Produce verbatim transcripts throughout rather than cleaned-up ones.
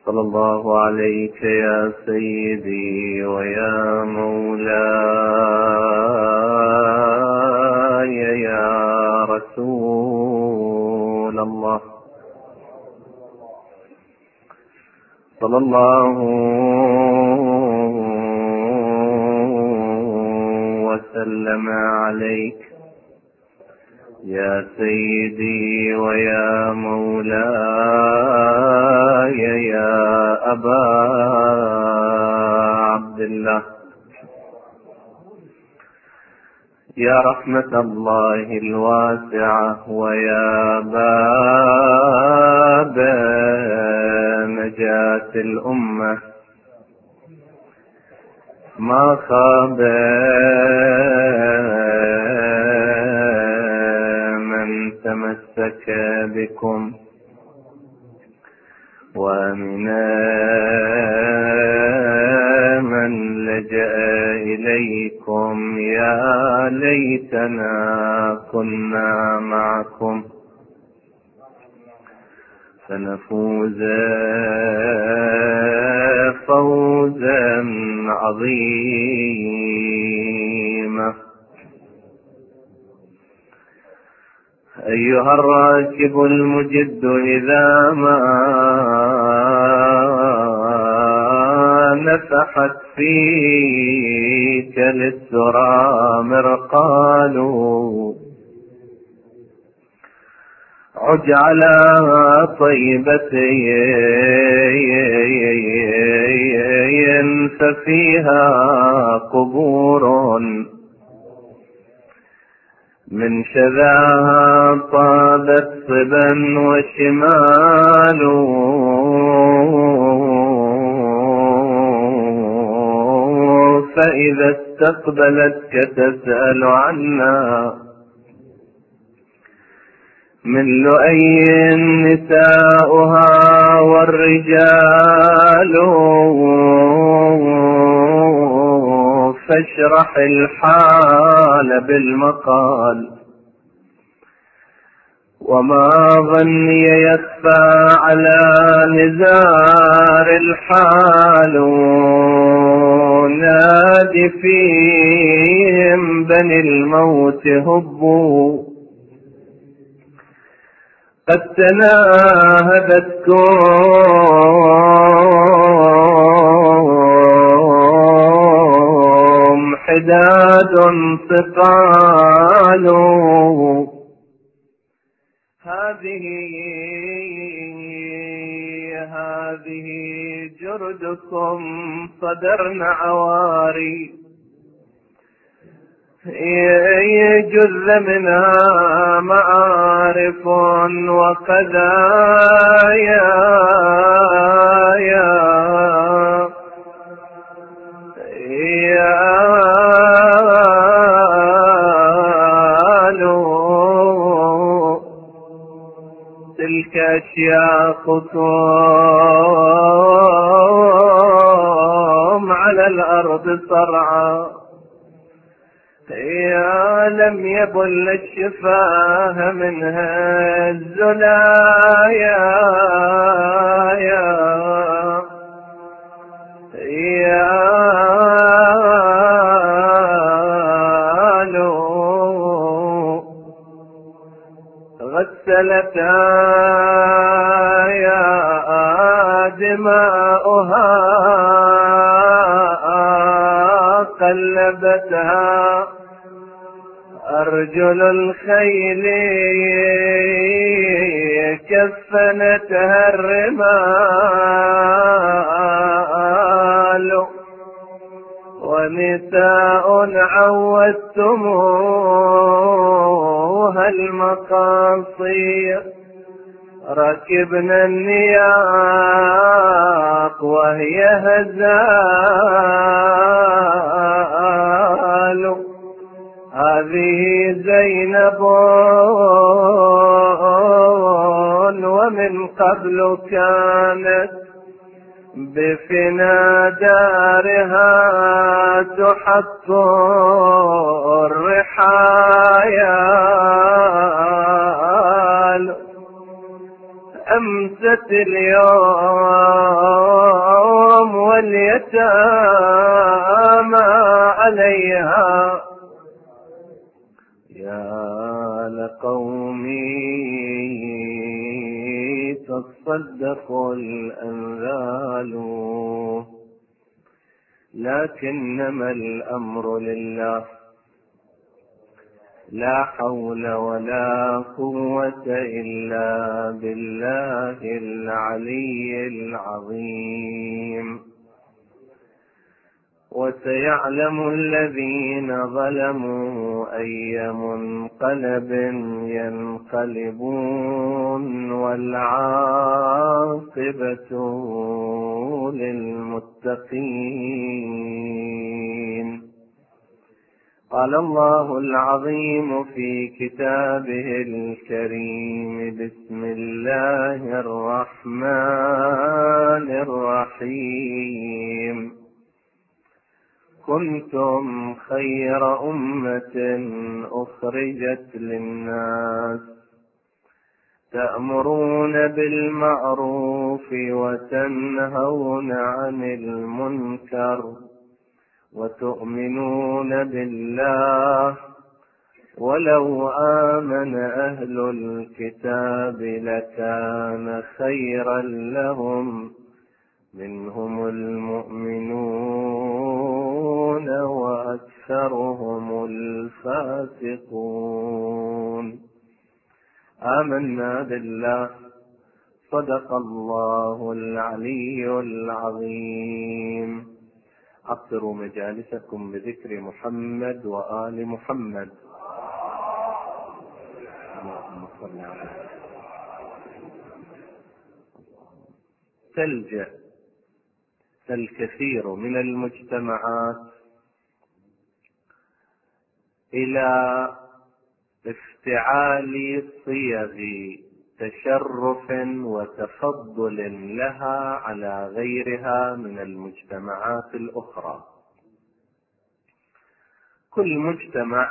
صلى الله عليك يا سيدي ويا مولاي يا رسول الله، صلى الله وسلم عليك يا سيدي ويا مولاي يا أبا عبد الله، يا رحمة الله الواسعة ويا باب نجاة الأمة، ما خاب من تمسك بكم ومن من لجأ إليكم، يا ليتنا كنا معكم فنفوز فوزا عظيما. أيها الراكب المجد إذا ما نفحت فيك للسرى مرقال، عج على طيبتين ففيها قبور، من شذاها طابت صبا وشمال، فإذا استقبلتك تسأل عنا من لؤي نساؤها والرجال، فاشرح الحال بالمقال، وما ظني يخفى على نزار الحال، نادي فيهم بني الموت هبوا، قد تناهبتكم حداد ثقال، هذه هذه جردكم صدرن عواري، يجذ منها معارف وقذايا، يا يا تلك أشياخكم على الأرض صرعا، يا لم يبل الشفاه منها الزلايا، يا يا لو غسلتها يا دماؤها قلبتها أرجل الخيل، كفنتها الرمال، ونساء عودتموها المقاصي، ركبنا النياق وهي هزال، هذه زينب ومن قبل كانت بفنا دارها تحط الرحايا، أمست اليوم عليها يا لقومي تصدق الأنذال لكنما الأمر لله لا حول ولا قوة إلا بالله العلي العظيم. وسيعلم الذين ظلموا أي منقلب ينقلبون والعاقبة للمتقين. قال الله العظيم في كتابه الكريم: بسم الله الرحمن الرحيم. كنتم خير أمة أخرجت للناس تأمرون بالمعروف وتنهون عن المنكر وتؤمنون بالله ولو آمن أهل الكتاب لكان خيرا لهم منهم المؤمنون وأكثرهم الفاسقون. آمنا بالله. صدق الله العلي العظيم. أكثروا مجالسكم بذكر محمد وآل محمد. اللهم صل على تلجأ الكثير من المجتمعات إلى افتعال صيغ تشرف وتفضل لها على غيرها من المجتمعات الأخرى. كل مجتمع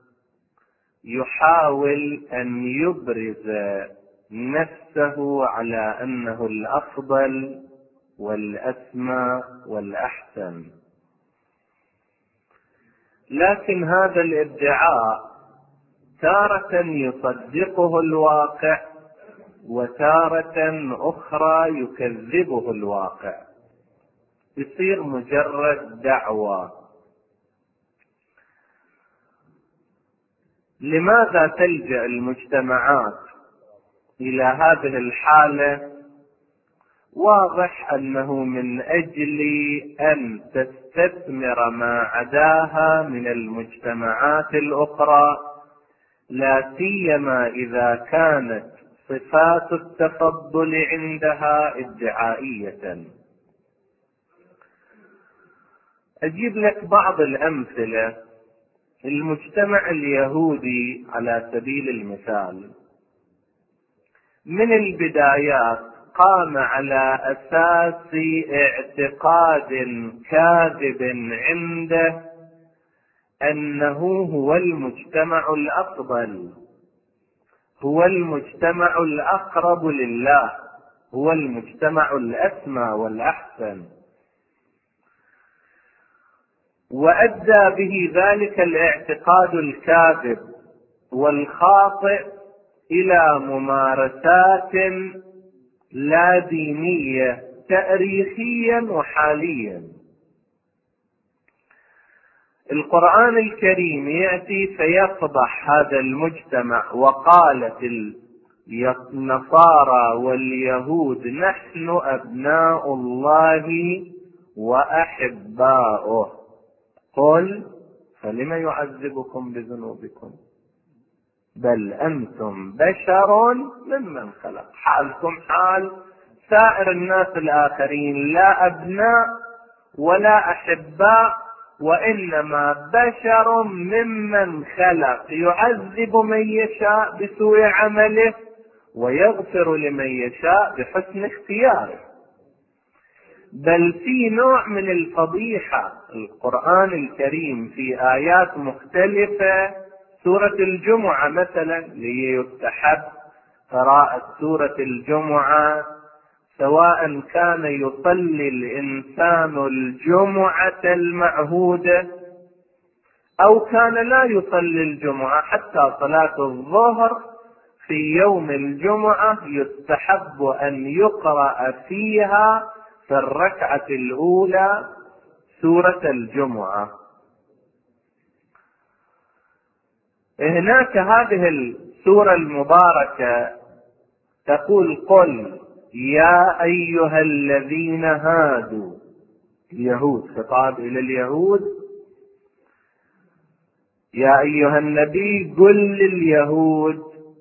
يحاول أن يبرز نفسه على أنه الأفضل والأسمى والأحسن، لكن هذا الادعاء تارة يصدقه الواقع وتارة أخرى يكذبه الواقع، يصير مجرد دعوة. لماذا تلجأ المجتمعات إلى هذه الحالة؟ واضح أنه من أجل أن تستثمر ما عداها من المجتمعات الأخرى، لا سيما إذا كانت صفات التفضل عندها ادعائية. أجيب لك بعض الأمثلة. المجتمع اليهودي على سبيل المثال من البدايات قام على أساس اعتقاد كاذب عنده أنه هو المجتمع الأفضل، هو المجتمع الأقرب لله، هو المجتمع الأسمى والأحسن، وأدى به ذلك الاعتقاد الكاذب والخاطئ إلى ممارسات لا دينية تاريخيا وحاليا. القرآن الكريم يأتي فيفضح هذا المجتمع، وقالت النصارى واليهود نحن أبناء الله وأحباؤه، قل فلم يعذبكم بذنوبكم بل أنتم بشر ممن خلق. حالكم حال سائر الناس الآخرين، لا أبناء ولا أحباء، وإنما بشر ممن خلق، يعذب من يشاء بسوء عمله ويغفر لمن يشاء بحسن اختياره. بل في نوع من الفضيحة. القرآن الكريم في آيات مختلفة، سورة الجمعة مثلا ليستحب قراءة سورة الجمعة سواء كان يصلي الإنسان الجمعة المعهودة أو كان لا يصلي الجمعة، حتى صلاة الظهر في يوم الجمعة يستحب أن يقرأ فيها في الركعة الأولى سورة الجمعة. هناك هذه السورة المباركة تقول: قل يا أيها الذين هادوا، اليهود، خطاب إلى اليهود، يا أيها النبي قل لليهود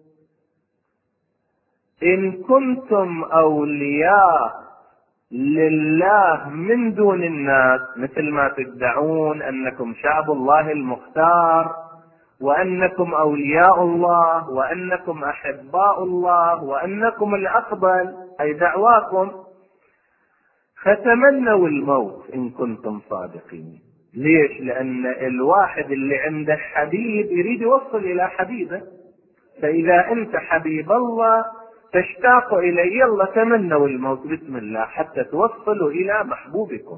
إن كنتم أولياء لله من دون الناس، مثل ما تدعون أنكم شعب الله المختار وأنكم أولياء الله وأنكم أحباء الله وأنكم الأفضل، أي دعواكم، فتمنوا الموت إن كنتم صادقين. ليش؟ لأن الواحد اللي عنده حبيب يريد يوصل إلى حبيبه، فإذا أنت حبيب الله تشتاق إليه، يلا تمنوا الموت بسم الله حتى توصلوا إلى محبوبكم.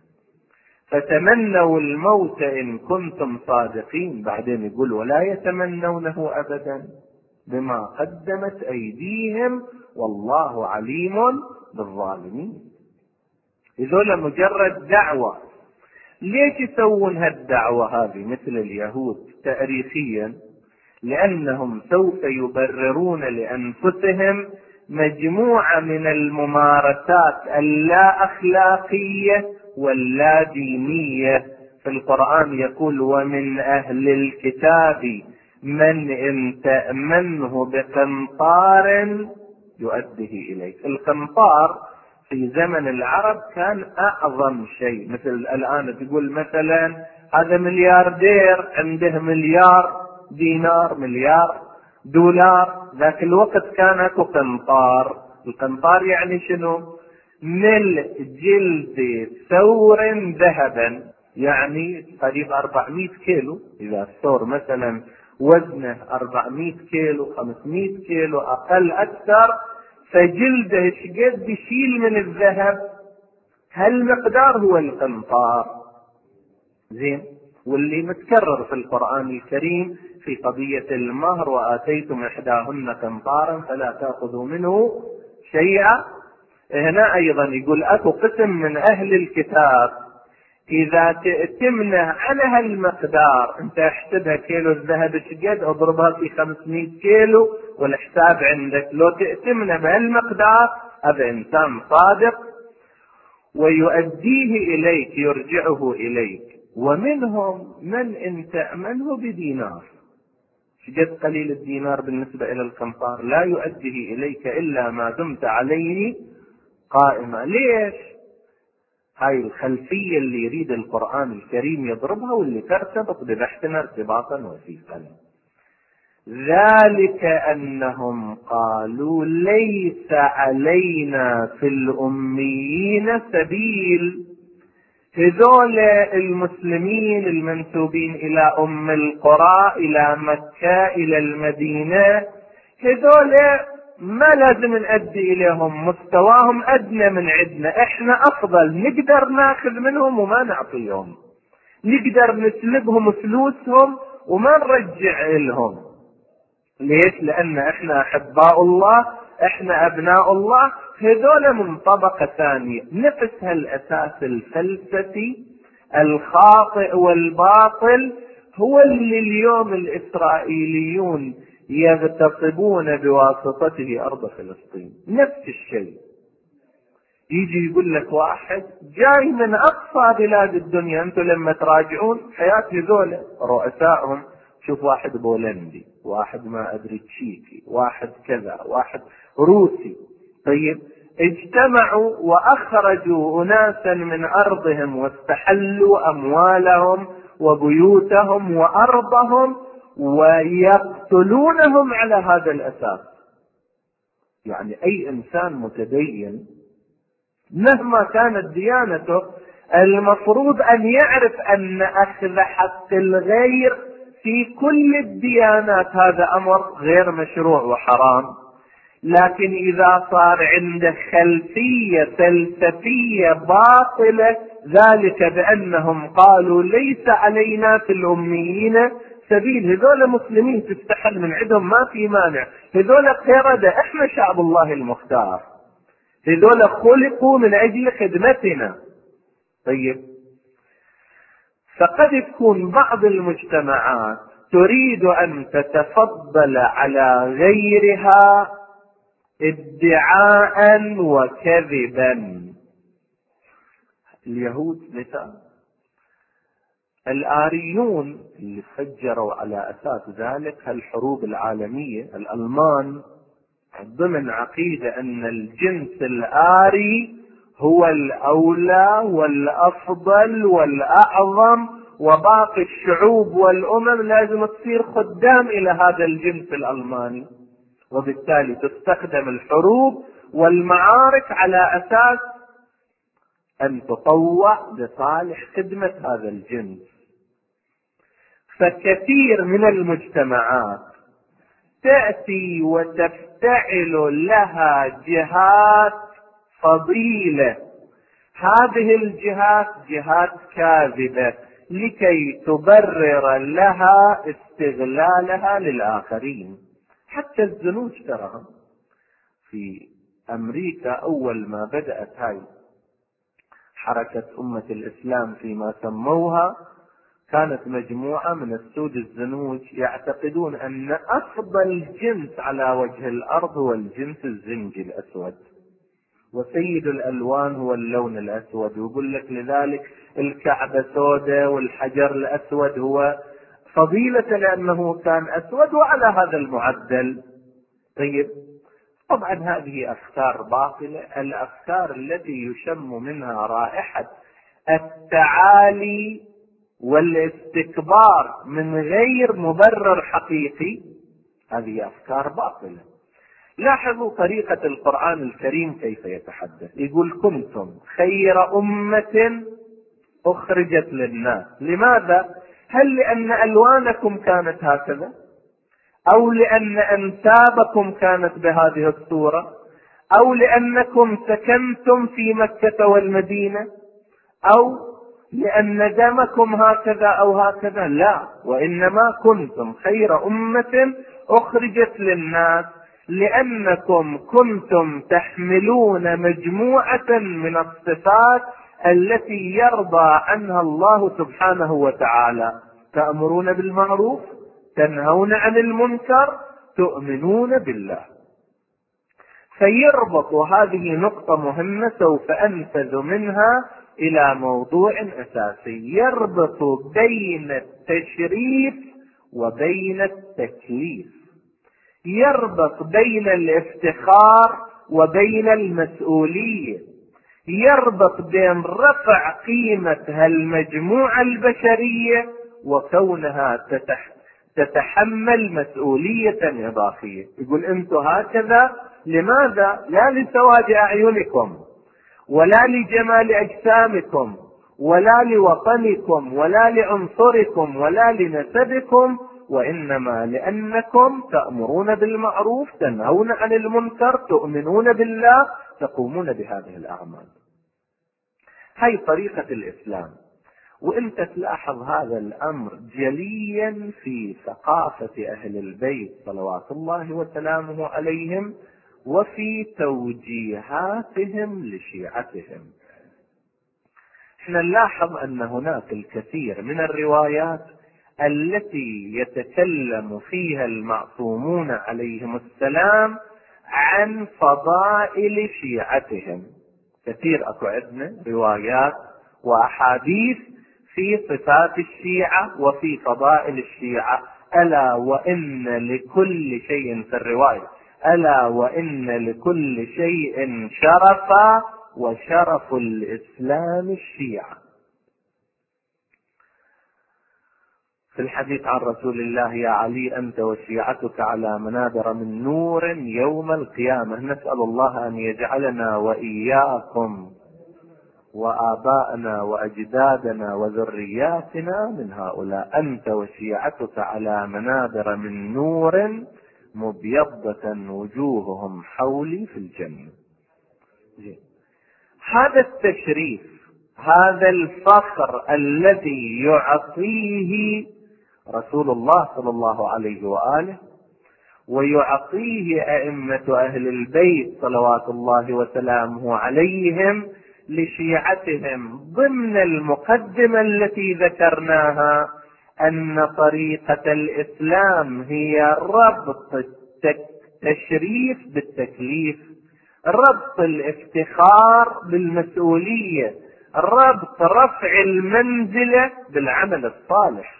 فتمنوا الموت إن كنتم صادقين. بعدين يقول: ولا يتمنونه أبدا بما قدمت أيديهم والله عليم بالظالمين. هذول مجرد دعوة. ليش يسوون هالدعوة هذه مثل اليهود تاريخيا؟ لأنهم سوف يبررون لأنفسهم مجموعة من الممارسات اللا أخلاقية واللا دينية. في القرآن يقول: ومن أهل الكتاب من إن تأمنه بقنطار يؤديه إليك. القنطار في زمن العرب كان أعظم شيء. مثل الآن تقول مثلا هذا ملياردير عنده مليار دينار، مليار دولار. ذاك الوقت كان اكو قنطار. القنطار يعني شنو؟ ملء جلد ثور ذهبا، يعني قريب أربعمائة كيلو. إذا الثور مثلا وزنه أربعمائة كيلو، خمسمائة كيلو، أقل أكثر، فجلده شقد يشيل من الذهب. هالمقدار هو القنطار. زين. واللي متكرر في القرآن الكريم في قضية المهر: وآتيتم إحداهن قنطارا فلا تأخذوا منه شيئا. هنا أيضا يقول: أكو قسم من أهل الكتاب إذا تأتمنه على هالمقدار، أنت احسبها كيلو الذهب شقد، اضربها في خمسمائة كيلو والحساب عندك، لو تأتمنه بهالمقدار هذا إنسان صادق ويؤديه إليك، يرجعه إليك. ومنهم من إن تأمنه بدينار، شقد قليل الدينار بالنسبة إلى القنطار، لا يؤديه إليك إلا ما دمت عليه قائمة. ليش؟ هاي الخلفية اللي يريد القرآن الكريم يضربها، واللي ترتبط ببحثنا ارتباطا وثيقا. ذلك أنهم قالوا ليس علينا في الأميين سبيل. هذول المسلمين المنسوبين إلى أم القرى، إلى مكة، إلى المدينة، هذول ما لازم نؤدي إليهم، مستواهم أدنى من عندنا، إحنا أفضل، نقدر ناخذ منهم وما نعطيهم، نقدر نسلبهم فلوسهم وما نرجع لهم. ليش؟ لأن إحنا أحباء الله، إحنا أبناء الله. هذول من طبقة ثانية. نفس هالأساس الفلسفي الخاطئ والباطل هو اللي اليوم الإسرائيليون يغتصبون بواسطته أرض فلسطين. نفس الشيء. يجي يقول لك واحد جاي من أقصى بلاد الدنيا، أنتم لما تراجعون حياة هذول رؤسائهم، شوف واحد بولندي، واحد ما أدري تشيكي، واحد كذا، واحد روسي. طيب اجتمعوا وأخرجوا أناسا من أرضهم واستحلوا أموالهم وبيوتهم وأرضهم ويقتلونهم على هذا الأساس. يعني أي إنسان متدين مهما كانت ديانته المفروض أن يعرف أن أخذ حق الغير في كل الديانات هذا أمر غير مشروع وحرام. لكن إذا صار عنده خلفية فلسفية باطلة، ذلك بأنهم قالوا ليس علينا في الأميين سبيل، هذول مسلمين تستحل من عندهم ما في مانع، هذول قردة، احنا شعب الله المختار، هذول خلقوا من أجل خدمتنا. طيب، فقد تكون بعض المجتمعات تريد أن تتفضل على غيرها ادعاء وكذبا. اليهود مثال، الآريون اللي فجروا على أساس ذلك الحروب العالمية، الألمان ضمن عقيدة أن الجنس الآري هو الأولى والأفضل والأعظم، وباقي الشعوب والأمم لازم تصير خدام إلى هذا الجنس الألماني، وبالتالي تستخدم الحروب والمعارك على أساس أن تطوع لصالح خدمة هذا الجنس. فكثير من المجتمعات تأتي وتفتعل لها جهات فضيلة، هذه الجهات جهات كاذبة لكي تبرر لها استغلالها للآخرين. حتى الزنوج ترى في أمريكا أول ما بدأت هاي حركة أمة الإسلام فيما سموها، كانت مجموعة من السود الزنوج يعتقدون أن أفضل جنس على وجه الأرض هو الجنس الزنجي الأسود، وسيد الألوان هو اللون الأسود، ويقول لك لذلك الكعبة سوداء والحجر الأسود هو فضيلة لأنه كان أسود وعلى هذا المعدل. طيب، طبعا هذه أفكار باطلة، الأفكار التي يشم منها رائحة التعالي والاستكبار من غير مبرر حقيقي، هذه أفكار باطلة. لاحظوا طريقة القرآن الكريم كيف يتحدث، يقول كنتم خير أمة أخرجت للناس. لماذا؟ هل لأن ألوانكم كانت هكذا، أو لأن أنسابكم كانت بهذه الصورة، أو لأنكم سكنتم في مكة والمدينة، أو لأن دمكم هكذا أو هكذا؟ لا، وإنما كنتم خير أمة أخرجت للناس لأنكم كنتم تحملون مجموعة من الصفات التي يرضى عنها الله سبحانه وتعالى، تأمرون بالمعروف، تنهون عن المنكر، تؤمنون بالله. فيربط هذه نقطة مهمة سوف أنفذ منها إلى موضوع أساسي، يربط بين التشريف وبين التكليف، يربط بين الافتخار وبين المسؤولية، يربط بين رفع قيمة هالمجموعة البشرية وكونها تتح تتحمل مسؤولية إضافية. يقول أنتم هكذا، لماذا؟ لا لسواد أعينكم، ولا لجمال أجسامكم، ولا لوطنكم، ولا لعنصركم، ولا لنسبكم، وإنما لأنكم تأمرون بالمعروف، تنهون عن المنكر، تؤمنون بالله، تقومون بهذه الأعمال. هاي طريقة الإسلام. وانت تلاحظ هذا الأمر جليا في ثقافة أهل البيت صلوات الله وسلامه عليهم، وفي توجيهاتهم لشيعتهم. احنا نلاحظ أن هناك الكثير من الروايات التي يتكلم فيها المعصومون عليهم السلام عن فضائل شيعتهم. كثير أكو عندنا روايات وأحاديث في صفات الشيعة وفي فضائل الشيعة. ألا وإن لكل شيء في الرواية، ألا وإن لكل شيء شرفا وشرف الإسلام الشيعة. في الحديث عن رسول الله: يا علي أنت وشيعتك على منابر من نور يوم القيامة. نسأل الله أن يجعلنا وإياكم وآباءنا وأجدادنا وذرياتنا من هؤلاء. أنت وشيعتك على منابر من نور مبيضة وجوههم حولي في الجنة. هذا التشريف، هذا الفخر الذي يعطيه رسول الله صلى الله عليه وآله ويعطيه أئمة أهل البيت صلوات الله وسلامه عليهم لشيعتهم ضمن المقدمة التي ذكرناها، أن طريقة الإسلام هي ربط التشريف بالتكليف، ربط الافتخار بالمسؤولية، ربط رفع المنزلة بالعمل الصالح.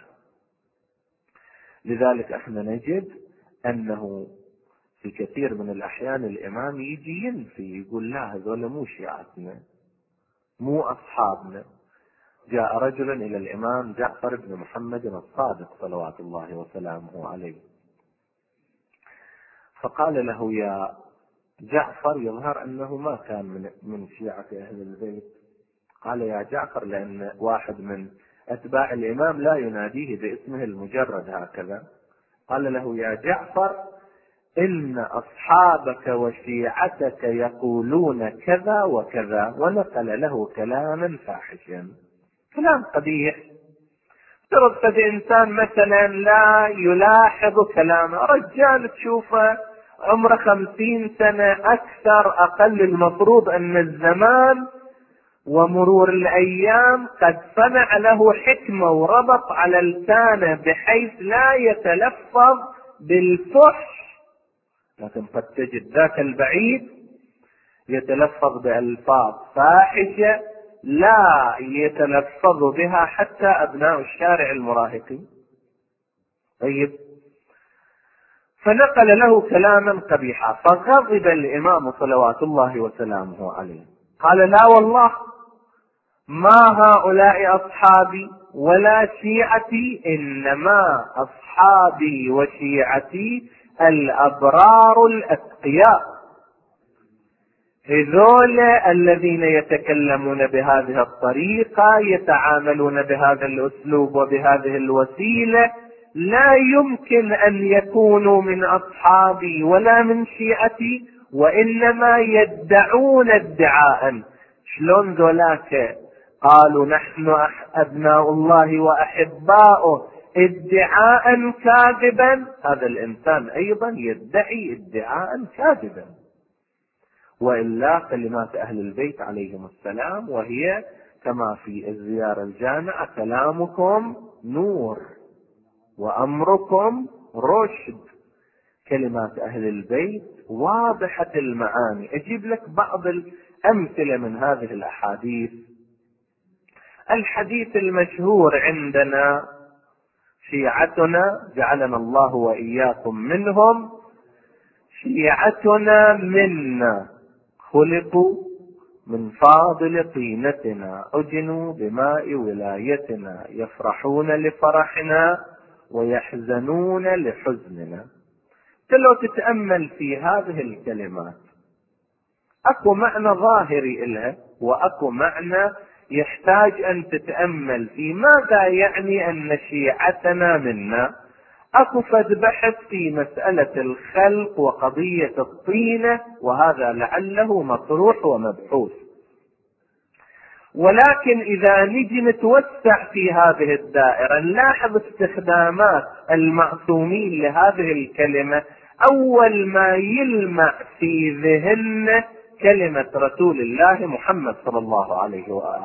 لذلك احنا نجد أنه في كثير من الأحيان الإمام يجي ينفي، يقول لا هذول مو شيعتنا، مو أصحابنا. جاء رجل إلى الإمام جعفر بن محمد الصادق صلوات الله وسلامه عليه، فقال له يا جعفر، يظهر أنه ما كان من, من شيعة أهل البيت. قال يا جعفر، لأن واحد من أتباع الإمام لا يناديه باسمه المجرد هكذا. قال له يا جعفر، إن أصحابك وشيعتك يقولون كذا وكذا، ونقل له كلاما فاحشا، كلام قبيح. ترد إنسان مثلا لا يلاحظ كلامه، رجال تشوفه عمره خمسين سنة أكثر أقل، المفروض أن الزمان ومرور الأيام قد صنع له حكمة وربط على لسانه بحيث لا يتلفظ بالفحش، لكن قد تجد ذاك البعيد يتلفظ بألفاظ فاحشة لا يتلفظ بها حتى أبناء الشارع المراهقين. طيب، فنقل له كلاما قبيحا، فغضب الإمام صلوات الله وسلامه عليه، قال لا والله ما هؤلاء أصحابي ولا شيعتي، إنما أصحابي وشيعتي الأبرار الأتقياء، هذول الذين يتكلمون بهذه الطريقة، يتعاملون بهذا الأسلوب وبهذه الوسيلة، لا يمكن أن يكونوا من أصحابي ولا من شيعتي، وإنما يدعون ادعاء. شلون ذولاك قالوا نحن أبناء الله وأحباؤه ادعاء كاذبا، هذا الإنسان أيضا يدعي ادعاء كاذبا. وإلا كلمات أهل البيت عليهم السلام، وهي كما في الزيارة الجامعة كلامكم نور وأمركم رشد. كلمات أهل البيت واضحة المعاني. أجيب لك بعض الأمثلة من هذه الأحاديث. الحديث المشهور عندنا: شيعتنا جعلنا الله وإياكم منهم، شيعتنا منا خلقوا من فاضل طينتنا، أجنوا بماء ولايتنا، يفرحون لفرحنا ويحزنون لحزننا. لو تتأمل في هذه الكلمات أكو معنى ظاهري إلها، وأكو معنى يحتاج أن تتأمل في ماذا يعني أن شيعتنا منا. أكو فد بحث في مسألة الخلق وقضية الطينة، وهذا لعله مطروح ومبحوث. ولكن إذا نجي نتوسع في هذه الدائرة نلاحظ استخدامات المعصومين لهذه الكلمة. أول ما يلمع في ذهننا كلمة رسول الله محمد صلى الله عليه وآله،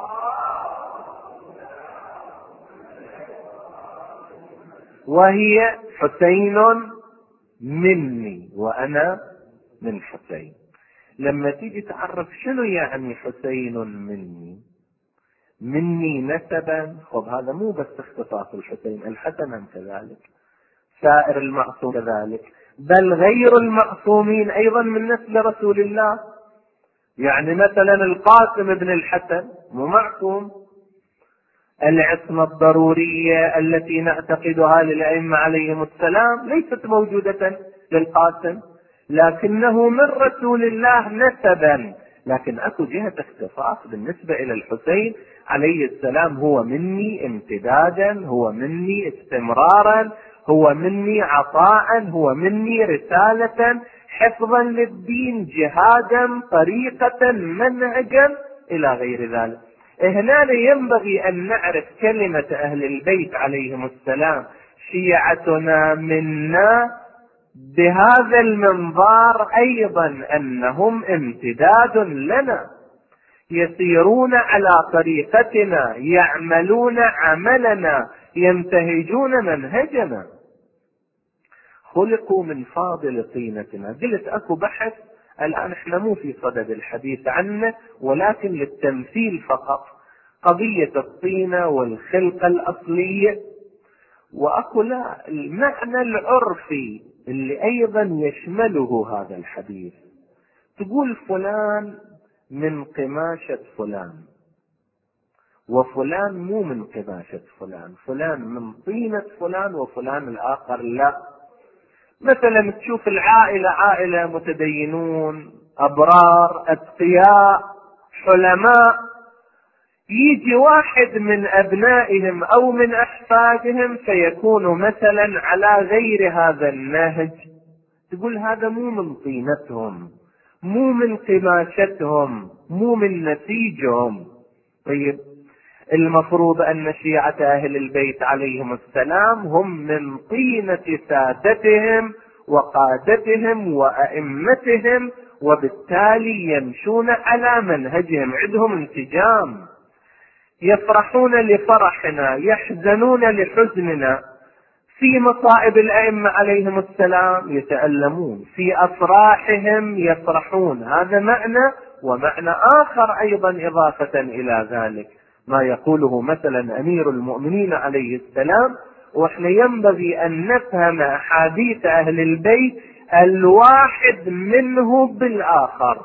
وهي حسين مني وأنا من حسين. لما تيجي تعرف شنو يعني حسين مني، مني نسبا، خب هذا مو بس اختصاص الحسين، الحسن هم كذلك، سائر المعصوم كذلك، بل غير المعصومين أيضا من نسل رسول الله. يعني مثلا القاسم بن الحسن مو معصوم. العصمة الضرورية التي نعتقدها للأئمة عليهم السلام ليست موجودة للقاسم، لكنه من رسول الله نسبا. لكن أكو جهة اختصاص بالنسبة إلى الحسين عليه السلام، هو مني امتدادا، هو مني استمرارا، هو مني عطاء، هو مني رسالة، حفظا للدين، جهادا، طريقة، منهجا، إلى غير ذلك. هنا ينبغي أن نعرف كلمة أهل البيت عليهم السلام، شيعتنا منا، بهذا المنظار أيضا أنهم امتداد لنا، يسيرون على طريقتنا، يعملون عملنا، ينتهجون منهجنا، خلقوا من فاضل طينتنا. قلت أكو بحث الآن احنا مو في صدد الحديث عنه، ولكن للتمثيل فقط، قضية الطينة والخلقة الأصلية. وأكو لا المعنى العرفي اللي أيضا يشمله هذا الحديث. تقول فلان من قماشة فلان، وفلان مو من قماشة فلان، فلان من طينة فلان وفلان الآخر لا. مثلا تشوف العائلة عائلة متدينون أبرار أتقياء حلماء، يجي واحد من أبنائهم أو من أحفادهم فيكون مثلا على غير هذا النهج، تقول هذا مو من طينتهم، مو من قماشتهم، مو من نسيجهم. طيب المفروض أن شيعة أهل البيت عليهم السلام هم من طينة سادتهم وقادتهم وأئمتهم، وبالتالي يمشون على منهجهم، عندهم انسجام، يفرحون لفرحنا، يحزنون لحزننا. في مصائب الأئمة عليهم السلام يتألمون، في أفراحهم يفرحون. هذا معنى، ومعنى آخر أيضا إضافة إلى ذلك ما يقوله مثلا أمير المؤمنين عليه السلام، وإحنا ينبغي أن نفهم أحاديث أهل البيت الواحد منه بالآخر.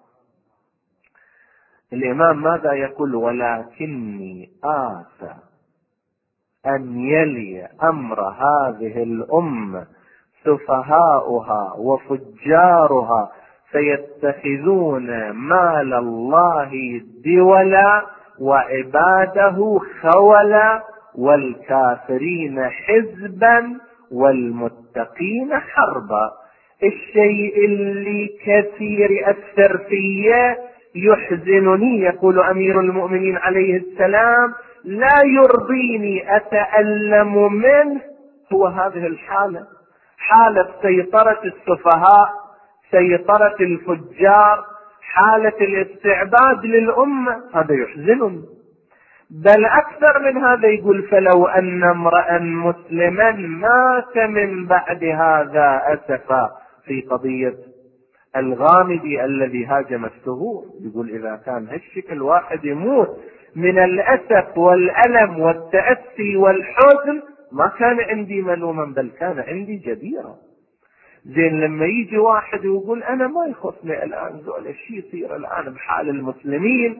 الإمام ماذا يقول؟ ولكني آسى أن يلي أمر هذه الأمة سفهاؤها وفجارها فيتخذون مال الله دولا وعباده خولا والكافرين حزبا والمتقين حربا. الشيء اللي كثير أثر فيه يحزنني، يقول أمير المؤمنين عليه السلام، لا يرضيني، أتألم منه، هو هذه الحالة، حالة سيطرة السفهاء، سيطرة الفجار، حالة الاستعباد للأمة. هذا يحزنني. بل أكثر من هذا يقول فلو أن امرأ مسلما مات من بعد هذا أسفا، في قضية الغامدي الذي هاجم الثغور، يقول إذا كان هالشكل واحد يموت من الأسف والألم والتأسي والحزن ما كان عندي ملوما، بل كان عندي جديرا. زين لما يجي واحد ويقول أنا ما يخصني الآن زول الشيء يصير الآن بحال المسلمين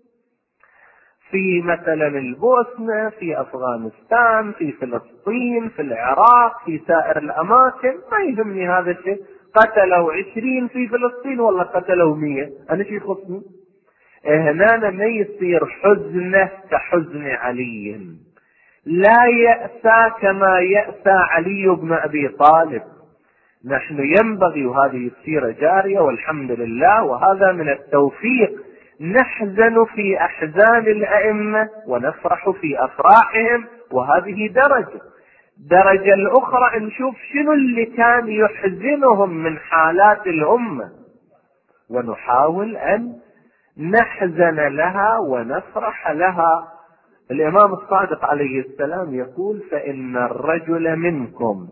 في مثلا البوسنة، في أفغانستان، في فلسطين، في العراق، في سائر الأماكن، ما يهمني هذا الشيء، قتلوا عشرين في فلسطين والله قتلوا مية، أنا شيء يخصني؟ هنا ما يصير حزنه كحزن علي، لا يأسى كما يأسى علي بن أبي طالب. نحن ينبغي، وهذه السيرة جارية والحمد لله، وهذا من التوفيق، نحزن في أحزان الأئمة ونفرح في أفراحهم، وهذه درجة. درجة الأخرى نشوف شنو اللي كان يحزنهم من حالات الأمة، ونحاول أن نحزن لها ونفرح لها. الإمام الصادق عليه السلام يقول فإن الرجل منكم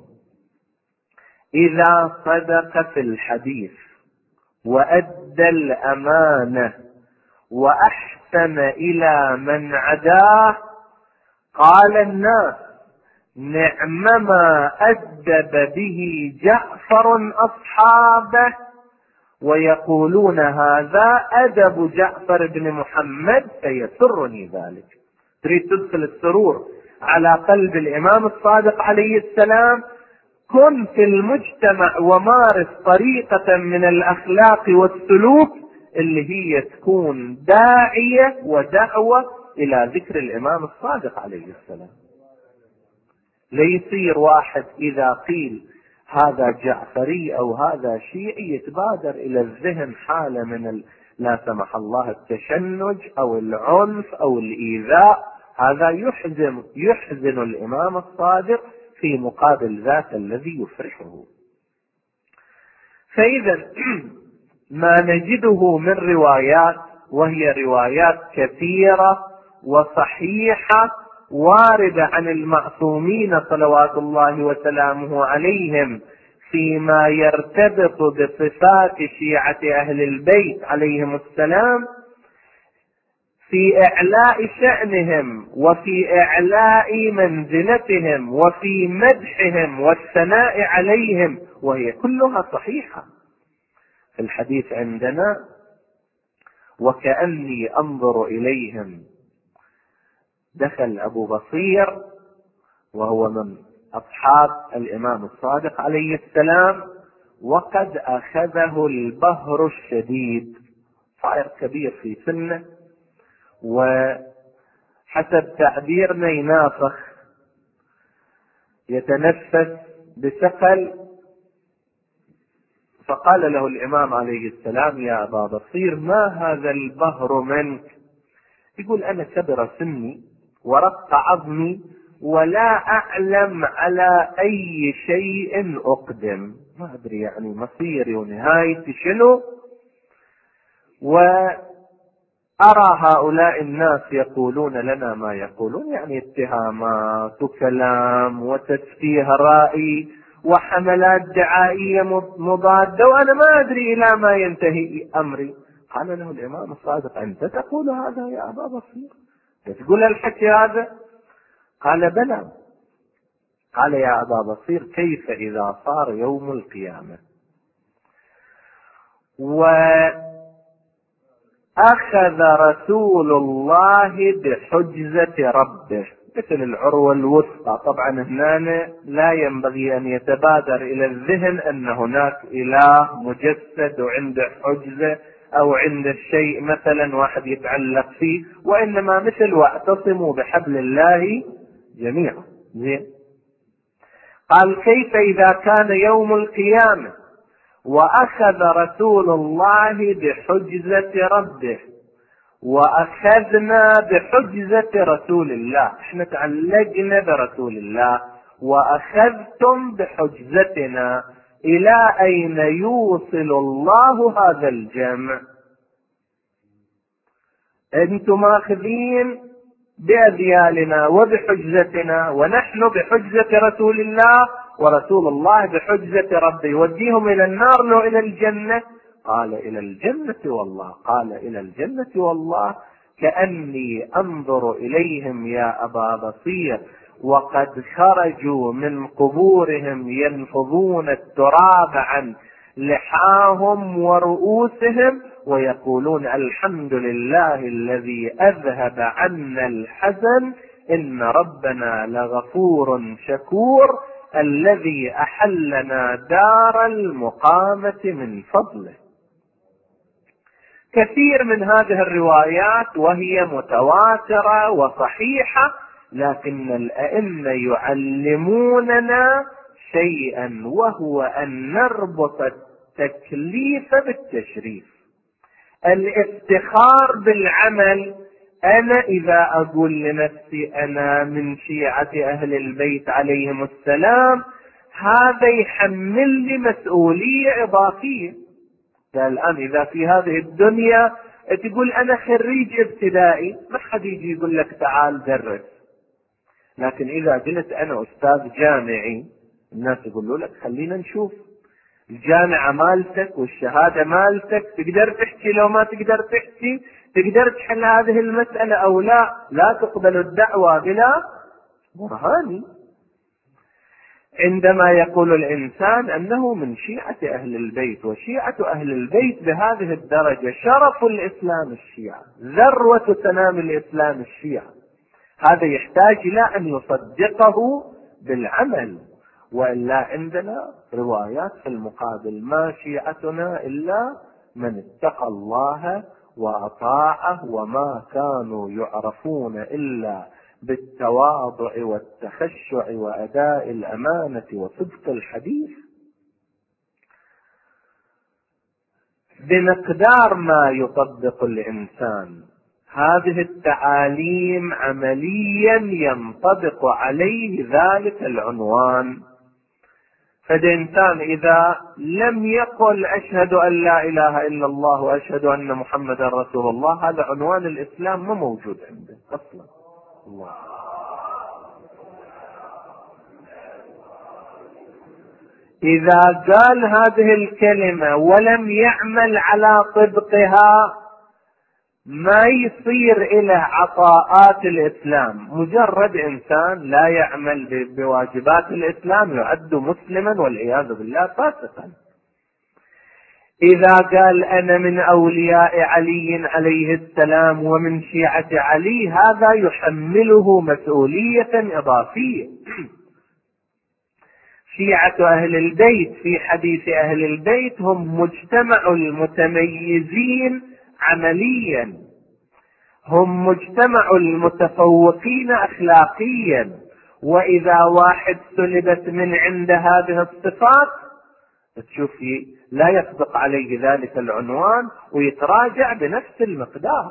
إذا صدق في الحديث وأدى الأمانة وأحسن إلى من عداه قال الناس نعم ما أدب به جعفر أصحابه، ويقولون هذا أدب جعفر بن محمد، فيسرني ذلك. تريد تدخل السرور على قلب الإمام الصادق عليه السلام، كن في المجتمع ومارس طريقة من الأخلاق والسلوك اللي هي تكون داعية ودعوة إلى ذكر الإمام الصادق عليه السلام. ليصير واحد إذا قيل هذا جعفري أو هذا شيعي يتبادر إلى الذهن حالة من ال... لا سمح الله التشنج أو العنف أو الإيذاء. هذا يحزن يحزن الإمام الصادق في مقابل ذاك الذي يفرحه. فإذا ما نجده من روايات، وهي روايات كثيرة وصحيحة واردة عن المعصومين صلوات الله وسلامه عليهم فيما يرتبط بصفات شيعة أهل البيت عليهم السلام، في إعلاء شأنهم وفي إعلاء منزلتهم وفي مدحهم والثناء عليهم، وهي كلها صحيحة. الحديث عندنا وكأني أنظر إليهم، دخل أبو بصير وهو من أصحاب الإمام الصادق عليه السلام وقد أخذه البهر الشديد، صائر كبير في سنه وحسب تعبيرنا ينافخ يتنفس بثقل. فقال له الإمام عليه السلام يا أبا بصير ما هذا البهر منك؟ يقول أنا كبر سني ورق عظمي ولا أعلم على أي شيء أقدم، ما أدري يعني مصيري ونهايتي شنو، وأرى هؤلاء الناس يقولون لنا ما يقولون، يعني اتهامات وكلام وتسفيه رأي وحملات دعائية مضادة وأنا ما أدري إلى ما ينتهي أمري. قال له الإمام الصادق أنت تقول هذا يا أبا بصير؟ تقول الحكي هذا؟ قال بلى. قال يا أبا بصير كيف إذا صار يوم القيامة وأخذ رسول الله بحجزة ربه مثل العروة الوثقى؟ طبعا هنا لا ينبغي أن يتبادر إلى الذهن أن هناك إله مجسد وعنده حجزة أو عنده شيء مثلا واحد يتعلق فيه، وإنما مثل واعتصموا بحبل الله جميعا. زين. قال كيف إذا كان يوم القيامة وأخذ رسول الله بحجزة ربه وأخذنا بحجزة رسول الله، احنا تعلقنا برسول الله وأخذتم بحجزتنا، إلى أين يوصل الله هذا الجمع؟ أنتم ماخذين بأذيالنا وبحجزتنا ونحن بحجزة رسول الله ورسول الله بحجزة ربه، يوديهم إلى النار لو إلى الجنة؟ قال إلى الجنة والله. قال إلى الجنة والله كأني أنظر إليهم يا أبا بصير وقد خرجوا من قبورهم ينفضون التراب عن لحاهم ورؤوسهم ويقولون الحمد لله الذي أذهب عنا الحزن إن ربنا لغفور شكور الذي أحلنا دار المقامة من فضله. كثير من هذه الروايات وهي متواترة وصحيحة، لكن الأئمة يعلموننا شيئا وهو أن نربط التكليف بالتشريف. الافتخار بالعمل، أنا إذا أقول لنفسي أنا من شيعة أهل البيت عليهم السلام، هذا يحمل لي مسؤولية إضافية. الآن إذا في هذه الدنيا تقول أنا خريج ابتدائي، ما حد يجي يقول لك تعال درس، لكن إذا قلت أنا أستاذ جامعي الناس يقولوا لك خلينا نشوف الجامعة مالتك والشهادة مالتك، تقدر تحكي لو ما تقدر تحكي، تقدر تحل هذه المسألة أو لا، لا تقبل الدعوة بلا برهان. عندما يقول الإنسان أنه من شيعة أهل البيت، وشيعة أهل البيت بهذه الدرجة شرف الإسلام الشيعة، ذروة سنام الإسلام الشيعة، هذا يحتاج إلى أن يصدقه بالعمل. وإلا عندنا روايات في المقابل، ما شيعتنا إلا من اتقى الله وأطاعه وما كانوا يعرفون إلا بالتواضع والتخشع وأداء الأمانة وصدق الحديث بمقدار ما يطبق الإنسان هذه التعاليم عمليا ينطبق عليه ذلك العنوان. فالإنسان إذا لم يقل أشهد أن لا إله إلا الله وأشهد أن محمدا رسول الله، هذا عنوان الإسلام ما موجود عنده أصلا. الله. إذا قال هذه الكلمة ولم يعمل على طبقها ما يصير إلى عطاءات الإسلام. مجرد إنسان لا يعمل بواجبات الإسلام يعد مسلما والعياذ بالله فاسقا. إذا قال أنا من أولياء علي عليه السلام ومن شيعة علي، هذا يحمله مسؤولية إضافية. شيعة أهل البيت في حديث أهل البيت هم مجتمع المتميزين عمليا، هم مجتمع المتفوقين أخلاقيا. وإذا واحد سلبت من عند هذه الصفات تشوفي لا يصدق عليه ذلك العنوان ويتراجع بنفس المقدار.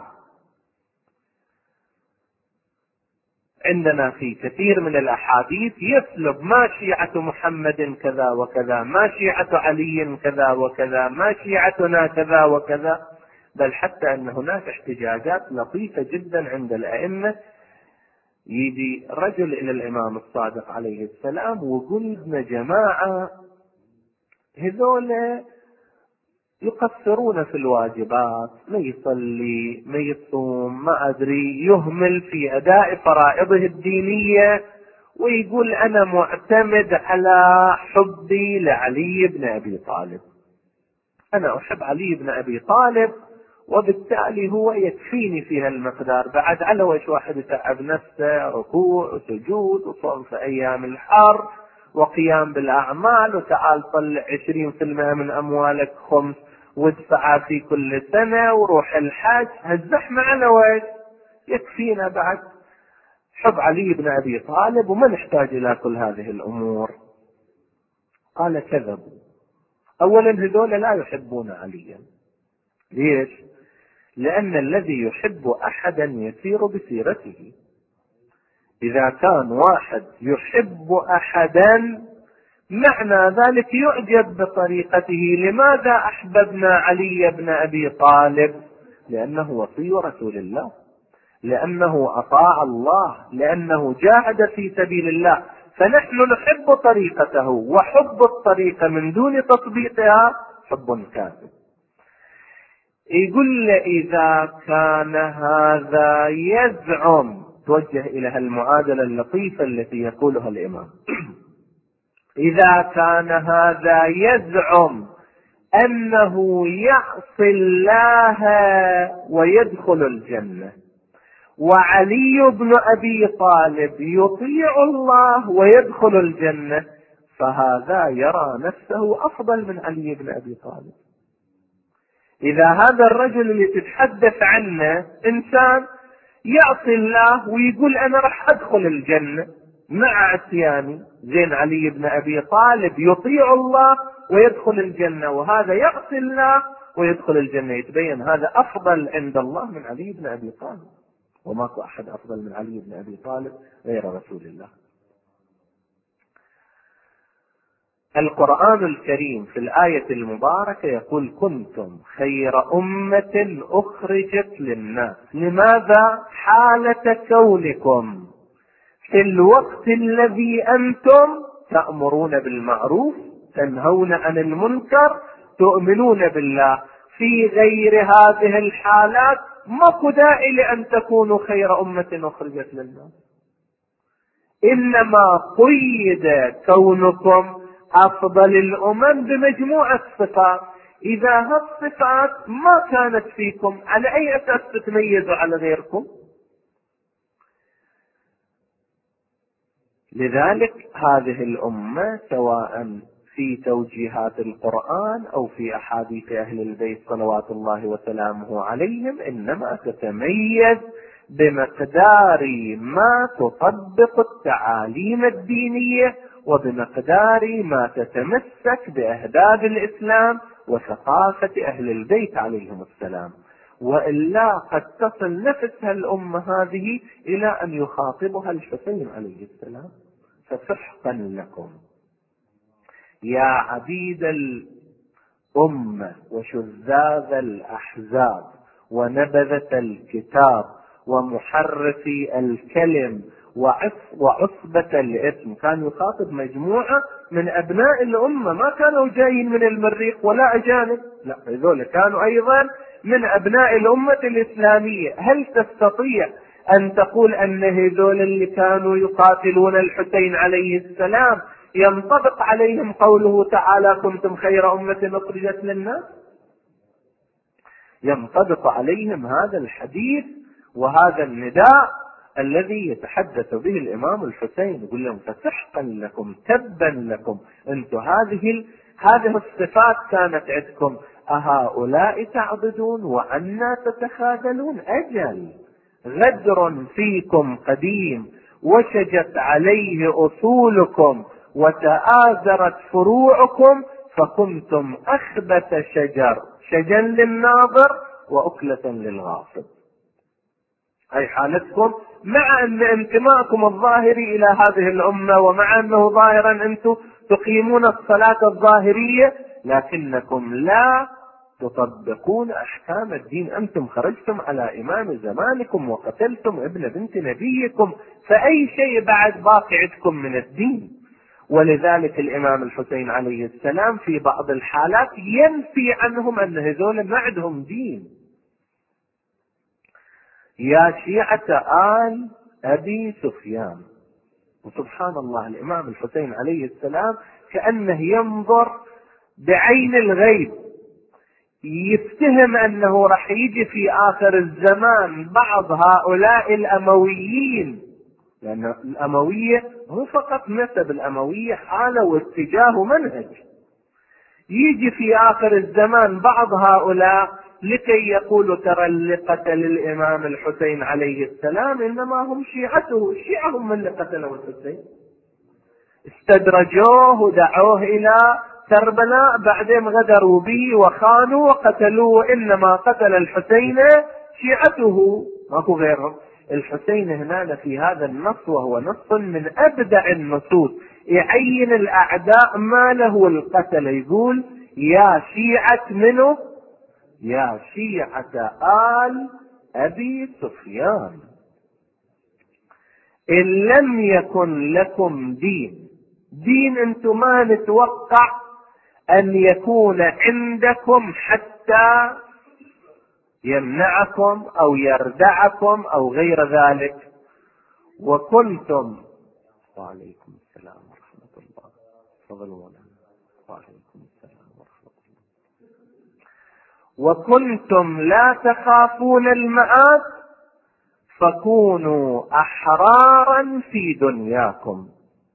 عندنا في كثير من الأحاديث يسلب ما شيعة محمد كذا وكذا، ما شيعة علي كذا وكذا، ما شيعتنا كذا وكذا. بل حتى أن هناك احتجاجات لطيفة جدا عند الأئمة، يجي رجل إلى الإمام الصادق عليه السلام ويقول لنا جماعة هذول يقصرون في الواجبات، ما يصلي ما يصوم ما أدري، يهمل في أداء فرائضه الدينية، ويقول أنا معتمد على حبي لعلي بن أبي طالب، أنا أحب علي بن أبي طالب وبالتالي هو يكفيني في هالمقدار. بعد على وش واحد يتعب نفسه ركوع وسجود وصوم في أيام الحر وقيام بالأعمال، وتعال طلع عشرين في المئة من أموالك خمس وادفعها في كل سنة وروح الحج. هالزحمة على وش يكفينا بعد حب علي بن أبي طالب وما نحتاج إلى كل هذه الأمور. قال كذبوا. أولا هذول لا يحبون عليا. ليش؟ لأن الذي يحب أحدا يسير بسيرته. إذا كان واحد يحب أحدا معنى ذلك يعجب بطريقته. لماذا أحببنا علي بن أبي طالب؟ لأنه وصي رسول الله، لأنه أطاع الله، لأنه جاهد في سبيل الله. فنحن نحب طريقته، وحب الطريقة من دون تطبيقها حب كاذب. يقول إذا كان هذا يزعم، توجه إلى المعادلة اللطيفة التي يقولها الإمام، إذا كان هذا يزعم أنه يعصي الله ويدخل الجنة، وعلي بن أبي طالب يطيع الله ويدخل الجنة، فهذا يرى نفسه أفضل من علي بن أبي طالب. إذا هذا الرجل اللي تتحدث عنه إنسان يعصي الله ويقول أنا راح أدخل الجنة مع عصياني، زين علي بن أبي طالب يطيع الله ويدخل الجنة، وهذا يعصي الله ويدخل الجنة، يتبين هذا أفضل عند الله من علي بن أبي طالب. وماكو أحد أفضل من علي بن أبي طالب غير رسول الله. القرآن الكريم في الآية المباركة يقول كنتم خير أمة أخرجت للناس. لماذا؟ حالة كونكم في الوقت الذي أنتم تأمرون بالمعروف تنهون عن المنكر تؤمنون بالله. في غير هذه الحالات ماكو داعي لأن تكونوا خير أمة أخرجت للناس. إنما قيد كونكم أفضل الأمم بمجموعة صفات. إذا هالصفات ما كانت فيكم على أي أساس تتميزوا على غيركم؟ لذلك هذه الأمة سواء في توجيهات القرآن أو في أحاديث أهل البيت صلوات الله وسلامه عليهم إنما تتميز بمقدار ما تطبق التعاليم الدينية وبمقدار ما تتمسك بأهداف الإسلام وثقافة أهل البيت عليهم السلام، وإلا قد تصل نفسها الأمة هذه إلى أن يخاطبها الحسين عليه السلام: فسحقا لكم يا عبيد الأمة وشذاذ الأحزاب ونبذة الكتاب ومحرفي الكلم وعصبة الإثم. كان يخاطب مجموعة من أبناء الأمة، ما كانوا جايين من المريخ ولا أجانب، لا، هذول كانوا أيضا من أبناء الأمة الإسلامية. هل تستطيع أن تقول أن هذول اللي كانوا يقاتلون الحسين عليه السلام ينطبق عليهم قوله تعالى: كنتم خير أمة أخرجت للناس؟ ينطبق عليهم هذا الحديث وهذا النداء الذي يتحدث به الإمام الحسين، يقول لهم: فسحقا لكم، تبا لكم، أنتم هذه هذه الصفات كانت عندكم، أهؤلاء تعبدون وعنا تتخاذلون؟ أجل غدر فيكم قديم وشجت عليه أصولكم وتآزرت فروعكم، فكنتم أخبث شجر، شجا للناظر وأكلة للغاصب. أي حالتكم مع أن انتماءكم الظاهري إلى هذه الأمة، ومع أنه ظاهرا أنتم تقيمون الصلاة الظاهرية، لكنكم لا تطبقون أحكام الدين. أنتم خرجتم على إمام زمانكم وقتلتم ابن بنت نبيكم، فأي شيء بعد باقي عندكم من الدين؟ ولذلك الإمام الحسين عليه السلام في بعض الحالات ينفي عنهم أن هذول ما عندهم دين. يا شيعة آل أبي سفيان. وسبحان الله، الإمام الحسين عليه السلام كأنه ينظر بعين الغيب، يفتهم أنه رح يجي في آخر الزمان بعض هؤلاء الأمويين، لأن الأموية مو فقط نسب، الأموية حالة واتجاه ومنهج. يجي في آخر الزمان بعض هؤلاء لكي يقولوا: ترى اللي قتل الإمام الحسين عليه السلام إنما هم شيعته، الشيعة هم اللي قتلوا الحسين، استدرجوه ودعوه إلى كربلاء، بعدين غدروا به وخانوا وقتلوه، إنما قتل الحسين شيعته ماكو غيرهم. الحسين هنا في هذا النص، وهو نص من أبدع النصوص، يعين الأعداء ما له القتل، يقول: يا شيعة منه، يا شيعة آل أبي سفيان، إن لم يكن لكم دين، دين أنتم ما نتوقع أن يكون عندكم حتى يمنعكم أو يردعكم أو غير ذلك، وكنتم. وعليكم السلام ورحمة الله، تفضلوا. وعليكم السلام ورحمة الله. وكنتم لا تخافون المآت فكونوا أحرارا في دنياكم.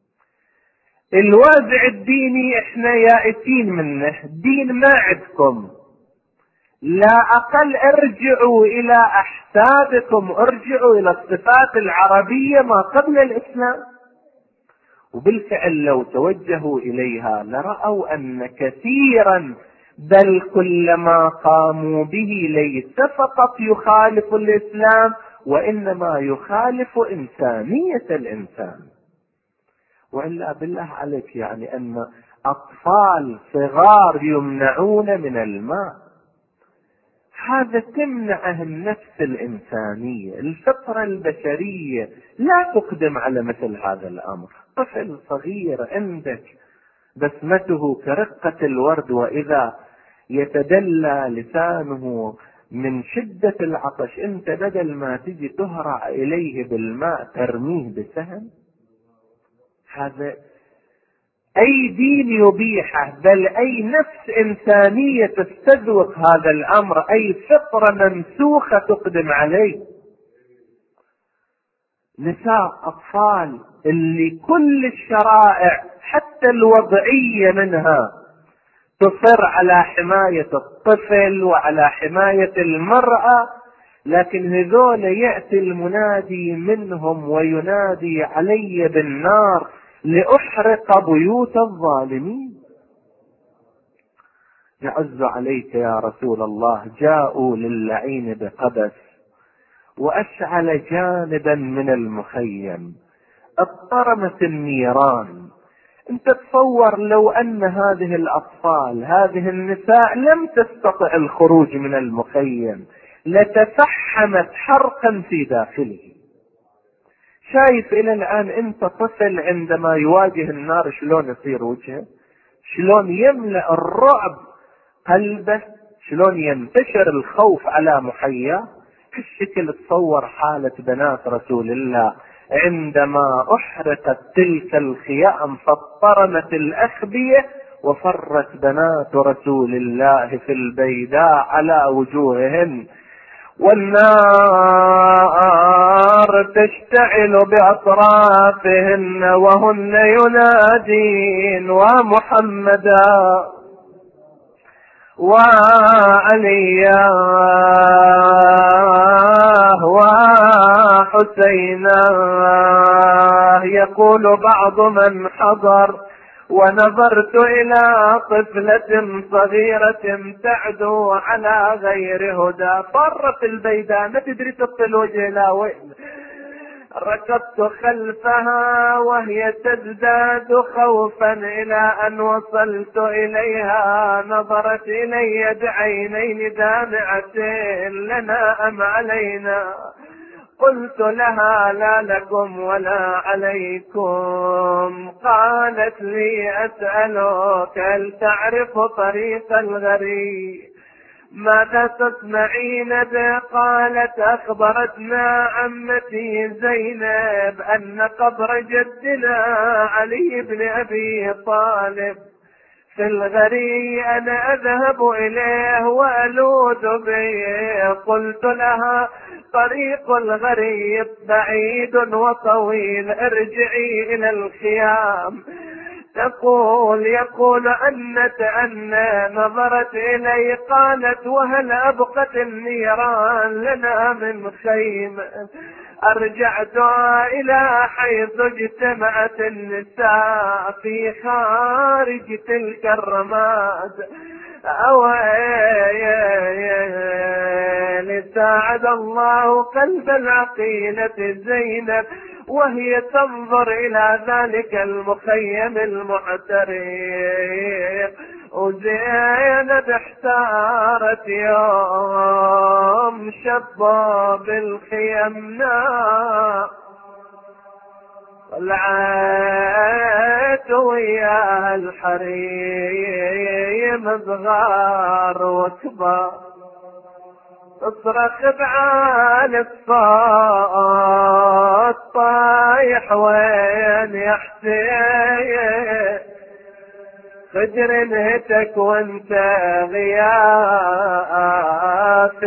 الوازع الديني احنا يائسين منه، دين ما عندكم، لا أقل ارجعوا إلى أحسابكم، ارجعوا إلى الصفات العربية ما قبل الإسلام. وبالفعل لو توجهوا إليها لرأوا أن كثيرا، بل كل ما قاموا به ليس فقط يخالف الإسلام، وإنما يخالف إنسانية الإنسان. وإلا بالله عليك، يعني أن أطفال صغار يمنعون من الماء، هذا تمنعه النفس الإنسانية، الفطرة البشرية لا تقدم على مثل هذا الأمر. طفل صغير عندك بسمته كرقة الورد، وإذا يتدلى لسانه من شدة العطش، انت بدل ما تجي تهرع إليه بالماء ترميه بسهم؟ هذا أي دين يبيحه، بل أي نفس إنسانية تستذوق هذا الأمر، أي فطرة منسوخة تقدم عليه. نساء، أطفال، اللي كل الشرائع حتى الوضعية منها تصر على حماية الطفل وعلى حماية المرأة، لكن هذول يأتي المنادي منهم وينادي علي بالنار لأحرق بيوت الظالمين. يعز عليك يا رسول الله، جاءوا للعين بقبس وأشعل جانبا من المخيم، اضطرمت النيران. انت تصور لو ان هذه الاطفال هذه النساء لم تستطع الخروج من المخيم لتفحمت حرقا في داخله. شايف الى الان انت طفل عندما يواجه النار شلون يصير وجهه، شلون يملأ الرعب قلبه، شلون ينتشر الخوف على محياه. كالشكل تصور حالة بنات رسول الله عندما احرقت تلك الخيام فاضطرمت الاخبية وفرت بنات رسول الله في البيداء على وجوههن، والنار تشتعل باطرافهن وهن ينادين ومحمدا وعليا وحسينا. يقول بعض من حضر: ونظرت إلى طفلة صغيرة تعدو على غير هدى. فرت البيداء ما تدري تطل وجه لا وين. ركضت خلفها وهي تزداد خوفا إلى أن وصلت إليها. نظرت إلي بعينين دامعتين: لنا أم علينا؟ قلت لها: لا لكم ولا عليكم. قالت لي: أسألك هل تعرف طريق الغريب؟ ماذا تصنعين به؟ قالت: أخبرتنا عمتي زينب أن قبر جدنا علي بن أبي طالب في الغري، أنا أذهب إليه وألوذ به. قلت لها: طريق الغريب بعيد وطويل، ارجعي إلى الخيام. تقول يقول أنت أن نظرت إلي. قالت: وهل أبقت النيران لنا من خيمة؟ أرجعت إلى حيث اجتمعت النساء في خارج تلك الرماد. أو لساعد الله قلب العقيلة زينب وهي تنظر إلى ذلك المخيم المحترق. وزينب احتارت يوم شباب الخيمنا، طلعت وياها الحريم صغار وكبار، تصرخ بعالي الصوت: طايح وين يا حسين؟ خجر انهتك وانت غياث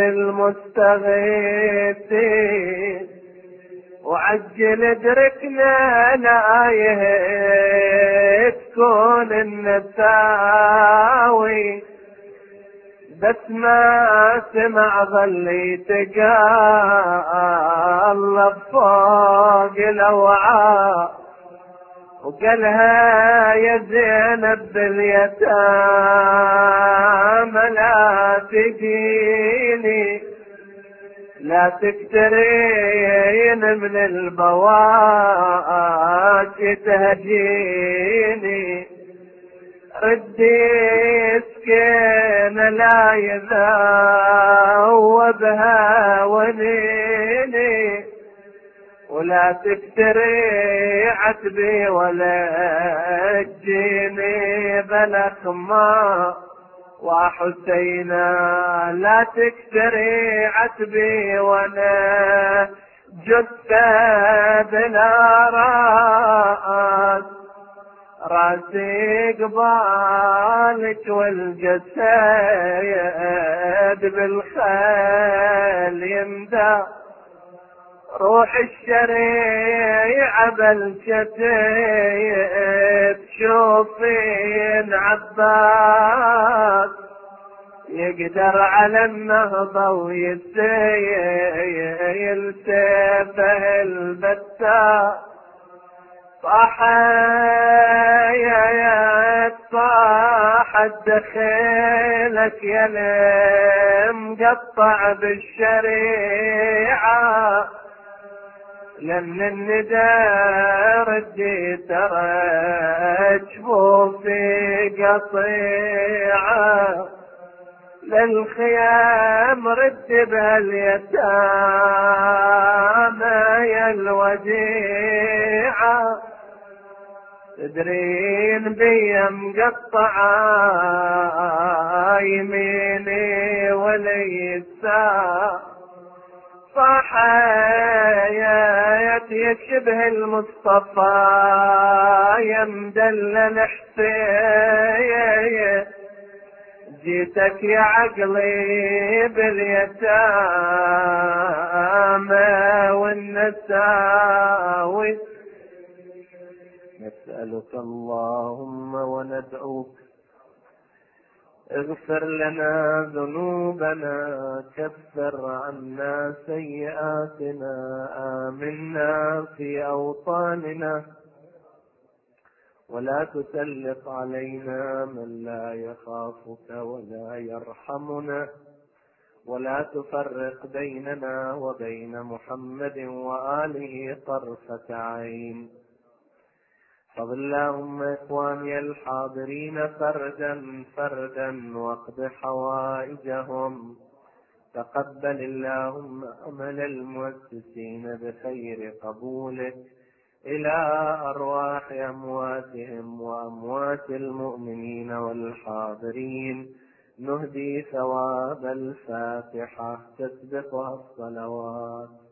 المستغيثين، وعجل ادركنا لايه تكون النساوي. بس ما سمع ظلي تقلب فوق الأوعاء، وقالها: يا زينب باليتامى لا تجيني، لا تكترين من البواكي تهجيني. ردي سكين لا يذوبها ونيني، ولا تفتري عتبي ولا تجيني بلخما. وحسينا لا تكتري عتبي ولا جثة بلا راس، راسي قبالك والجسد بالخيل يمدى. روح الشريعة بالشتيت شوفين عباس، يقدر على النهضة ويسيل سيفه البتة. صاح يا يا صاح دخيلك يا مقطع بالشريعة، لأن الندى ردي ترى جفوفي قطيعة، للخيام رد بها اليتامى يا الوديعة. تدرين بيا مقطعة يميني ولي الساعة، صح يا يشبه المصطفى يا مدلل حسين، جيتك يا عقلي باليتامى والنساوي. نسألك اللهم وندعوك اغفر لنا ذنوبنا، كفر عنا سيئاتنا، آمنا في أوطاننا، ولا تسلط علينا من لا يخافك ولا يرحمنا، ولا تفرق بيننا وبين محمد وآله طرفة عين. فضل اللهم إخواني الحاضرين فردا فردا واقض حوائجهم. تقبل اللهم عمل المؤسسين بخير قبولك إلى أرواح أمواتهم وأموات المؤمنين والحاضرين. نهدي ثواب الفاتحة تسبقها الصلوات.